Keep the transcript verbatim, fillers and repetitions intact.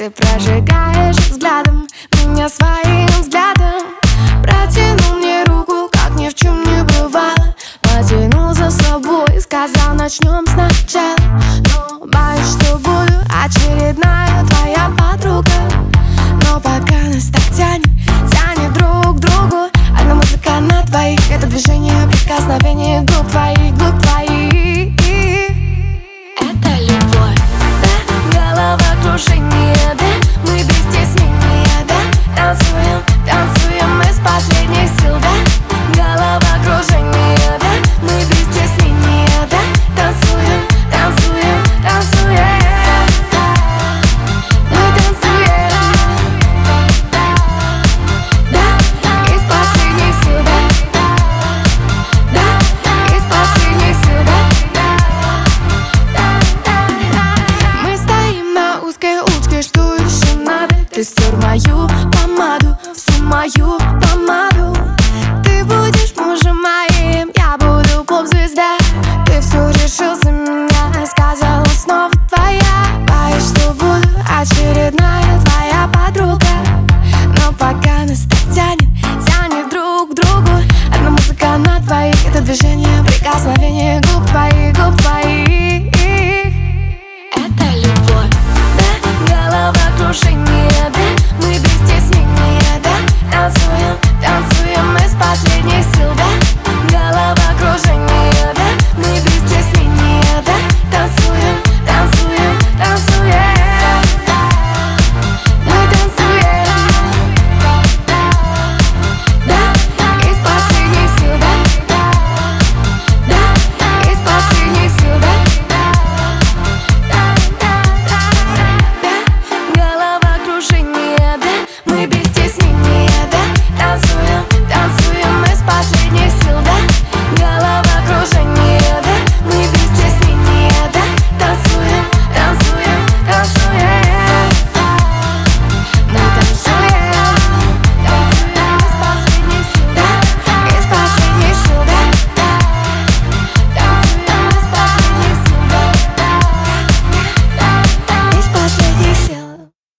Ты прожигаешь взглядом меня своим взглядом. Протянул мне руку, как ни в чем не бывало. Потянул за собой, сказал, начнем сначала. Но боюсь, что буду очередная твоя подруга. Но пока нас так тянет, тянет друг к другу. Одна музыка на двоих, это движение, прикосновение губ твоих, губ твоих. Это любовь. Да, головокружение, да, мы без стеснения, да. Танцуем, танцуем из последних сил, да. Головокружение, да, мы без стеснения, да. Танцуем, танцуем, танцуем. Мы танцуем, да, из последних сил, да. Да, из последних сил, да. Мы стоим на узкой улочке, что еще надо? Ты стер мою помаду, всю мою